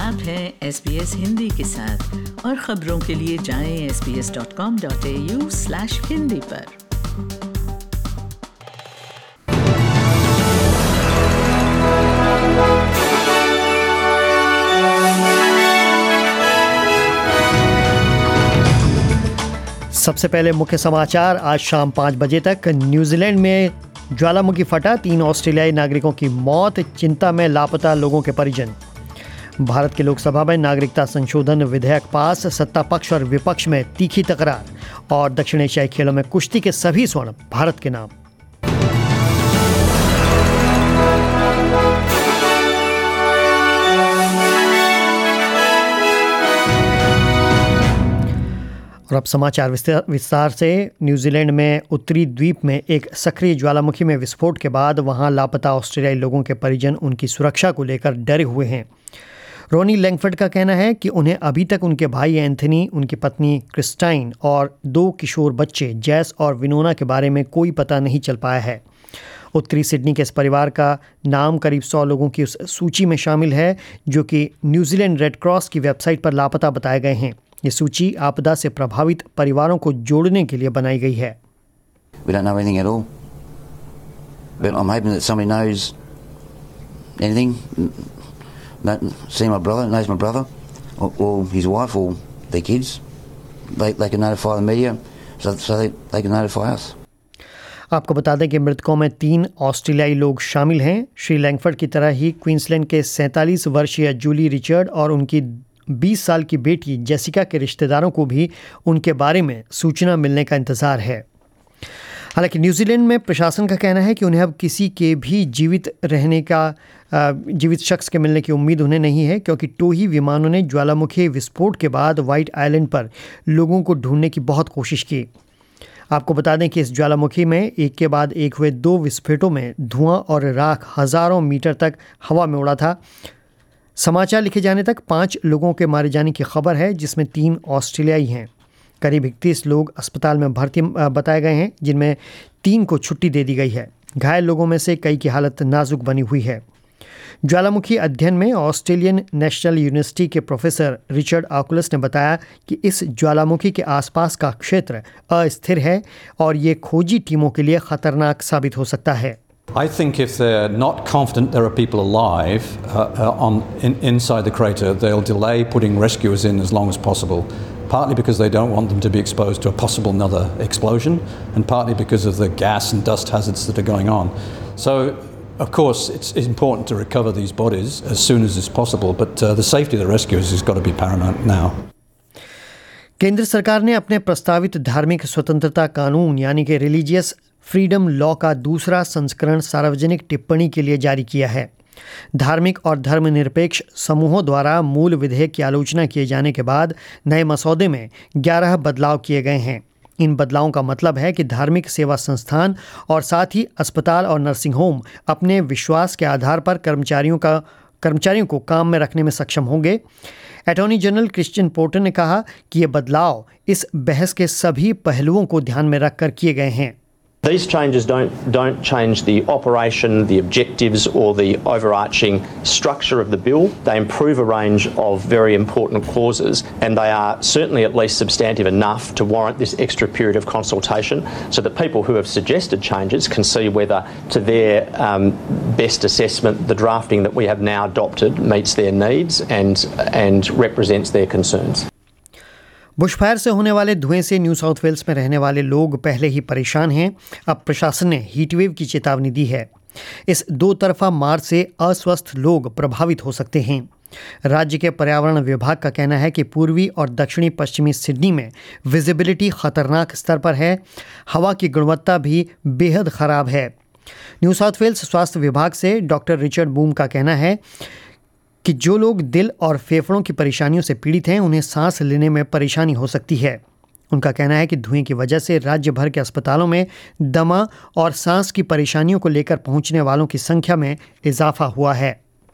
आप हैं SBS हिंदी के साथ और खबरों के लिए जाएं sbs.com.au/hindi पर। सबसे पहले मुख्य समाचार। आज शाम 5 बजे तक न्यूजीलैंड में ज्वालामुखी फटा, 3 ऑस्ट्रेलियाई नागरिकों की मौत, चिंता में लापता लोगों के परिजन। भारत की लोकसभा में नागरिकता संशोधन विधेयक पास, सत्ता पक्ष और विपक्ष में तीखी तकरार। और दक्षिण एशियाई खेलों में कुश्ती के सभी स्वर्ण भारत के नाम। और अब समाचार विस्तार से। न्यूजीलैंड में उत्तरी द्वीप में एक सक्रिय ज्वालामुखी में विस्फोट के बाद वहां लापता ऑस्ट्रेलियाई लोगों के परिजन उनकी सुरक्षा को लेकर डरे हुए हैं। रोनी लैंगफर्ड का कहना है कि उन्हें अभी तक उनके भाई एंथनी, उनकी पत्नी क्रिस्टाइन और 2 किशोर बच्चे जैस और विनोना के बारे में कोई पता नहीं चल पाया है। उत्तरी सिडनी के इस परिवार का नाम करीब 100 लोगों की उस सूची में शामिल है जो कि न्यूजीलैंड रेड क्रॉस की वेबसाइट पर लापता बताए गए हैं। ये सूची आपदा से प्रभावित परिवारों को जोड़ने के लिए बनाई गई है। We don't know anything at all, but I'm hoping that somebody knows anything. See my brother, knows my brother, or his wife, or their kids. They can notify the media, so they can notify us. आपको बता दें कि मृतकों में 3 ऑस्ट्रेलियाई लोग शामिल हैं। श्री लैंगफर्ड की तरह ही क्वींसलैंड के 47 वर्षीय जूली रिचर्ड और उनकी 20 साल की बेटी जेसिका के रिश्तेदारों को भी उनके बारे में सूचना मिलने का इंतजार है। हालांकि न्यूजीलैंड में प्रशासन का कहना है कि उन्हें अब किसी के भी जीवित शख्स के मिलने की उम्मीद उन्हें नहीं है, क्योंकि टोही विमानों ने ज्वालामुखी विस्फोट के बाद व्हाइट आइलैंड पर लोगों को ढूंढने की बहुत कोशिश की। आपको बता दें कि इस ज्वालामुखी में एक के बाद एक हुए 2 विस्फोटों में धुआं और राख हज़ारों मीटर तक हवा में उड़ा था। समाचार लिखे जाने तक 5 लोगों के मारे जाने की खबर है, जिसमें 3 ऑस्ट्रेलियाई हैं। करीब 31 लोग अस्पताल में भर्ती बताए गए हैं, जिनमें 3 को छुट्टी दे दी गई है। घायल लोगों में से कई की हालत नाजुक बनी हुई है। ज्वालामुखी अध्ययन में ऑस्ट्रेलियन नेशनल यूनिवर्सिटी के प्रोफेसर रिचर्ड आकुलस ने बताया कि इस ज्वालामुखी के आसपास का क्षेत्र अस्थिर है और ये खोजी टीमों के लिए खतरनाक साबित हो सकता है। I think if they're not confident there are people alive inside the crater, they'll delay putting rescuers in as long as possible, partly because they don't want them to be exposed to a possible another explosion, and partly because of the gas and dust hazards that are going on. So, of course, it's important to recover these bodies as soon as is possible, but the safety of the rescuers has got to be paramount now. केंद्र सरकार ने अपने प्रस्तावित धार्मिक स्वतंत्रता कानून यानी कि रिलीजियस फ्रीडम लॉ का दूसरा संस्करण सार्वजनिक टिप्पणी के लिए जारी किया है। धार्मिक और धर्मनिरपेक्ष समूहों द्वारा मूल विधेयक की आलोचना किए जाने के बाद नए मसौदे में 11 बदलाव किए गए हैं। इन बदलावों का मतलब है कि धार्मिक सेवा संस्थान और साथ ही अस्पताल और नर्सिंग होम अपने विश्वास के आधार पर कर्मचारियों को काम में रखने में सक्षम होंगे। अटॉर्नी जनरल क्रिश्चियन पोर्टर ने कहा कि ये बदलाव इस बहस के सभी पहलुओं को ध्यान में रखकर किए गए हैं। These changes don't change the operation, the objectives or the overarching structure of the bill. They improve a range of very important clauses, and they are certainly at least substantive enough to warrant this extra period of consultation so that people who have suggested changes can see whether to their best assessment the drafting that we have now adopted meets their needs and represents their concerns. Bushfire से होने वाले धुएं से new south Wales में रहने वाले लोग पहले ही परेशान हैं। अब प्रशासन ने हीटवेव की चेतावनी दी है। इस 2 तरफा मार से अस्वस्थ लोग प्रभावित हो सकते हैं। राज्य के पर्यावरण विभाग का कहना है कि पूर्वी और दक्षिणी पश्चिमी सिडनी में विजिबिलिटी खतरनाक स्तर पर है। हवा की गुणवत्ता भी बेहद खराब है। न्यू साउथ वेल्स स्वास्थ्य विभाग से डॉक्टर रिचर्ड बूम का कहना है कि जो लोग दिल और फेफड़ों की परेशानियों से पीड़ित हैं, उन्हें सांस लेने में परेशानी हो सकती है। उनका कहना है कि धुएं की वजह से राज्य भर के अस्पतालों में दमा और सांस की परेशानियों को लेकर पहुंचने वालों की संख्या में इजाफा हुआ है।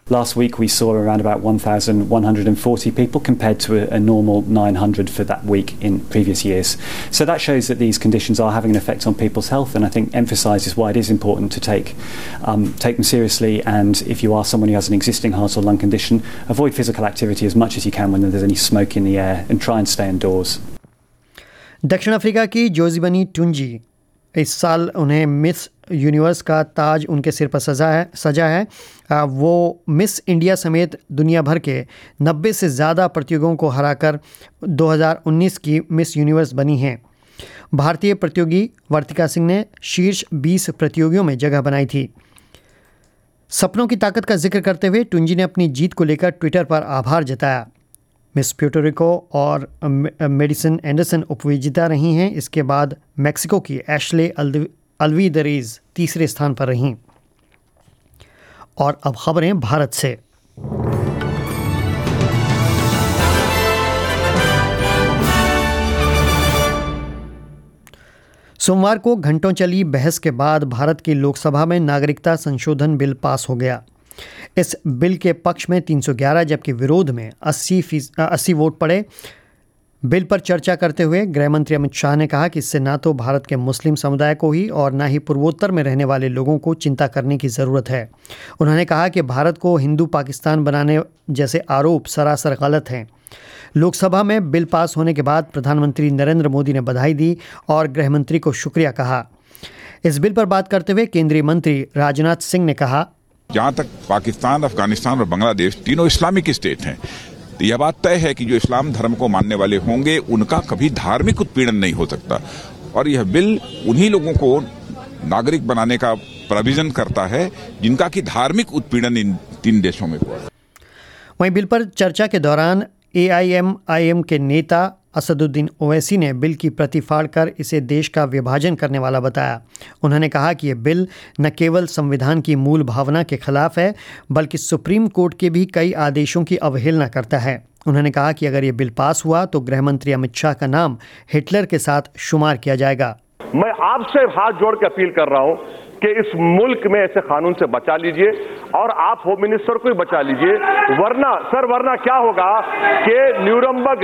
Last week we saw around about 1,140 people compared to a normal 900 for that week in previous years. So that shows that these conditions are having an effect on people's health, and I think emphasises why it is important to take them seriously, and if you are someone who has an existing heart or lung condition, avoid physical activity as much as you can when there's any smoke in the air and try and stay indoors. दक्षिण Africa की Zozibini टुंजी, इस साल उन्हें miss universe का ताज उनके सिर पर सजा है। वो मिस इंडिया समेत दुनिया भर के 90 से ज़्यादा प्रतियोगियों को हराकर 2019 की मिस यूनिवर्स बनी हैं। भारतीय प्रतियोगी वर्तिका सिंह ने शीर्ष 20 प्रतियोगियों में जगह बनाई थी। सपनों की ताकत का जिक्र करते हुए टुंजी ने अपनी जीत को लेकर ट्विटर पर आभार जताया। मिस प्यूर्टोरिको और मेडिसन एंडरसन उपविजेता रही हैं। इसके बाद मैक्सिको की एशले अल्वीदरेज तीसरे स्थान पर रहीं। और अब खबरें भारत से। सोमवार को घंटों चली बहस के बाद भारत की लोकसभा में नागरिकता संशोधन बिल पास हो गया। इस बिल के पक्ष में 311 जबकि विरोध में 80 वोट पड़े। बिल पर चर्चा करते हुए गृह मंत्री अमित शाह ने कहा कि इससे ना तो भारत के मुस्लिम समुदाय को ही और ना ही पूर्वोत्तर में रहने वाले लोगों को चिंता करने की ज़रूरत है। उन्होंने कहा कि भारत को हिंदू पाकिस्तान बनाने जैसे आरोप सरासर गलत हैं। लोकसभा में बिल पास होने के बाद प्रधानमंत्री नरेंद्र मोदी ने बधाई दी और गृह मंत्री को शुक्रिया कहा। इस बिल पर बात करते हुए केंद्रीय मंत्री राजनाथ सिंह ने कहा, जहाँ तक पाकिस्तान, अफगानिस्तान और बांग्लादेश तीनों इस्लामिक स्टेट हैं, तो यह बात तय है कि जो इस्लाम धर्म को मानने वाले होंगे उनका कभी धार्मिक उत्पीड़न नहीं हो सकता। और यह बिल उन्हीं लोगों को नागरिक बनाने का प्रोविजन करता है जिनका कि धार्मिक उत्पीड़न इन तीन देशों में हुआ। वहीं बिल पर चर्चा के दौरान AIMIM के नेता असदुद्दीन ओवैसी ने बिल की प्रति फाड़कर इसे देश का विभाजन करने वाला बताया। उन्होंने कहा कि यह बिल न केवल संविधान की मूल भावना के खिलाफ है बल्कि सुप्रीम कोर्ट के भी कई आदेशों की अवहेलना करता है। उन्होंने कहा कि अगर ये बिल पास हुआ तो गृह मंत्री अमित शाह का नाम हिटलर के साथ शुमार किया जाएगा। मैं आपसे हाथ जोड़ के अपील कर रहा हूं कि इस मुल्क में ऐसे कानून से बचा लीजिए और आप होम मिनिस्टर को ही बचा लीजिए, वरना क्या होगा कि न्यूरम्बर्ग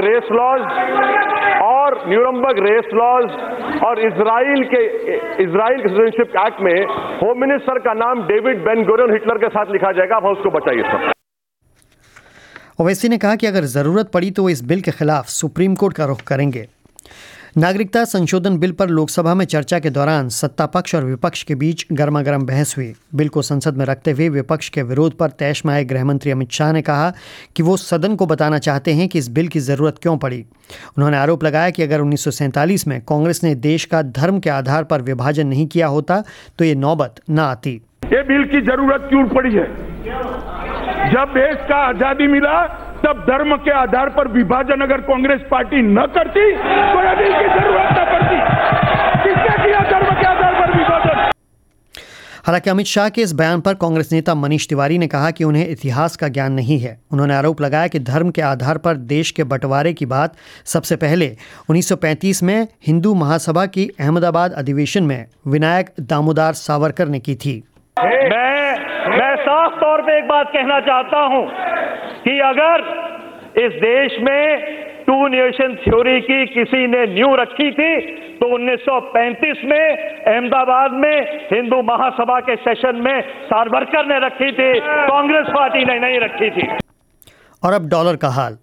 रेस लॉज और इजराइल के सिटीजनशिप एक्ट में होम मिनिस्टर का नाम डेविड बेन गुरियन हिटलर के साथ लिखा जाएगा। आप उसको बचाइए सर। ओवैसी ने कहा कि अगर ज़रूरत पड़ी तो इस बिल के खिलाफ सुप्रीम कोर्ट का रुख करेंगे। नागरिकता संशोधन बिल पर लोकसभा में चर्चा के दौरान सत्ता पक्ष और विपक्ष के बीच गर्मागर्म बहस हुई। बिल को संसद में रखते हुए विपक्ष के विरोध पर तैश में आए गृह मंत्री अमित शाह ने कहा कि वो सदन को बताना चाहते हैं कि इस बिल की ज़रूरत क्यों पड़ी। उन्होंने आरोप लगाया कि अगर 1947 में कांग्रेस ने देश का धर्म के आधार पर विभाजन नहीं किया होता तो ये नौबत न आती। ये बिल की जरूरत क्यों पड़ी है? जब देश का आजादी मिला तब धर्म के आधार पर विभाजन अगर कांग्रेस पार्टी न करती तो ये बिल की जरूरत न पड़ती। किसने किया धर्म के आधार पर विभाजन? हालांकि अमित शाह के इस बयान पर कांग्रेस नेता मनीष तिवारी ने कहा कि उन्हें इतिहास का ज्ञान नहीं है। उन्होंने आरोप लगाया कि धर्म के आधार पर देश के बंटवारे की बात सबसे पहले 1935 में हिंदू महासभा की अहमदाबाद अधिवेशन में विनायक दामोदर सावरकर ने की थी। मैं साफ तौर पे एक बात कहना चाहता हूं कि अगर इस देश में टू नेशन थ्योरी की किसी ने नींव रखी थी तो 1935 में अहमदाबाद में हिंदू महासभा के सेशन में सावरकर ने रखी थी, कांग्रेस पार्टी ने नहीं रखी थी। और अब डॉलर का हाल।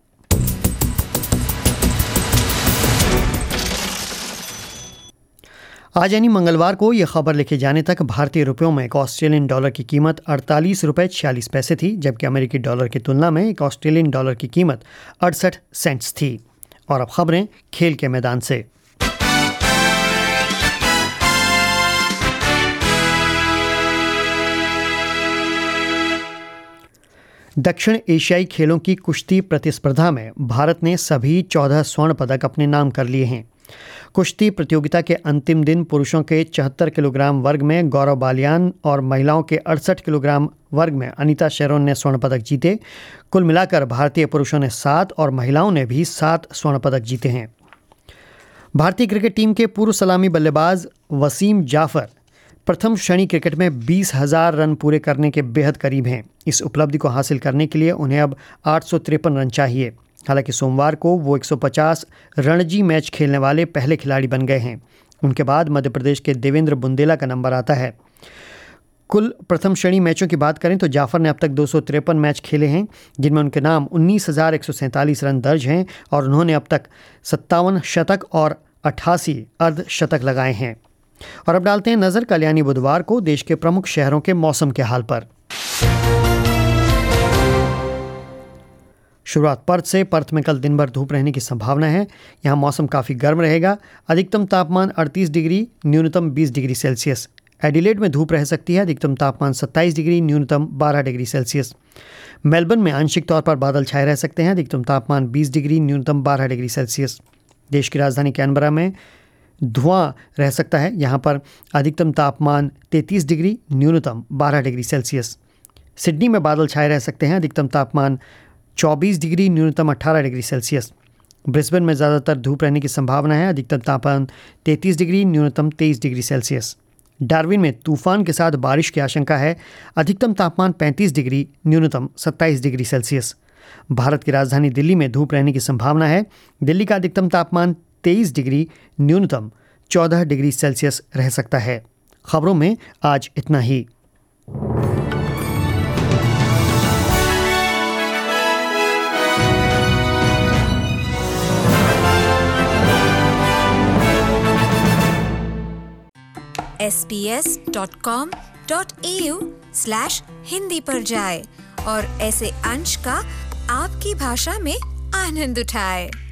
आज यानी मंगलवार को यह खबर लिखे जाने तक भारतीय रुपयों में एक ऑस्ट्रेलियन डॉलर की कीमत 48 रुपये 46 पैसे थी, जबकि अमेरिकी डॉलर की तुलना में एक ऑस्ट्रेलियन डॉलर की कीमत 68 सेंट्स थी। और अब खबरें खेल के मैदान से। दक्षिण एशियाई खेलों की कुश्ती प्रतिस्पर्धा में भारत ने सभी 14 स्वर्ण पदक अपने नाम कर लिए हैं। कुश्ती प्रतियोगिता के अंतिम दिन पुरुषों के 74 किलोग्राम वर्ग में गौरव बालियान और महिलाओं के 68 किलोग्राम वर्ग में अनीता शेरोन ने स्वर्ण पदक जीते। कुल मिलाकर भारतीय पुरुषों ने 7 और महिलाओं ने भी 7 स्वर्ण पदक जीते हैं। भारतीय क्रिकेट टीम के पूर्व सलामी बल्लेबाज वसीम जाफर प्रथम श्रेणी क्रिकेट में 20,000 रन पूरे करने के बेहद करीब हैं। इस उपलब्धि को हासिल करने के लिए उन्हें अब 853 रन चाहिए। हालांकि सोमवार को वो 150 रणजी मैच खेलने वाले पहले खिलाड़ी बन गए हैं। उनके बाद मध्य प्रदेश के देवेंद्र बुंदेला का नंबर आता है। कुल प्रथम श्रेणी मैचों की बात करें तो जाफर ने अब तक 253 मैच खेले हैं, जिनमें उनके नाम 19,147 रन दर्ज हैं और उन्होंने अब तक 57 शतक और 88 अर्धशतक लगाए हैं। और अब डालते हैं नजर कल्याणी बुधवार को देश के प्रमुख शहरों के मौसम के हाल पर। शुरुआत पर्थ से। पर्थ में कल दिन भर धूप रहने की संभावना है। यहाँ मौसम काफ़ी गर्म रहेगा। अधिकतम तापमान 38 डिग्री, न्यूनतम 20 डिग्री सेल्सियस। एडिलेड में धूप रह सकती है। अधिकतम तापमान 27 डिग्री, न्यूनतम 12 डिग्री सेल्सियस। मेलबर्न में आंशिक तौर पर बादल छाए रह सकते हैं। अधिकतम तापमान 20 डिग्री, न्यूनतम 12 डिग्री सेल्सियस। देश की राजधानी कैनबरा में धुआं रह सकता है। यहाँ पर अधिकतम तापमान 33 डिग्री, न्यूनतम 12 डिग्री सेल्सियस। सिडनी में बादल छाए रह सकते हैं। अधिकतम तापमान 24 डिग्री, न्यूनतम 18 डिग्री सेल्सियस। ब्रिस्बेन में ज़्यादातर धूप रहने की संभावना है। अधिकतम तापमान 33 डिग्री, न्यूनतम 23 डिग्री सेल्सियस। डार्विन में तूफान के साथ बारिश की आशंका है। अधिकतम तापमान 35 डिग्री, न्यूनतम 27 डिग्री सेल्सियस। भारत की राजधानी दिल्ली में धूप रहने की संभावना है। दिल्ली का अधिकतम तापमान 23 डिग्री, न्यूनतम 14 डिग्री सेल्सियस रह सकता है। खबरों में आज इतना ही। sbs.com.au/hindi पर जाएं और ऐसे अंश का आपकी भाषा में आनंद उठाएं।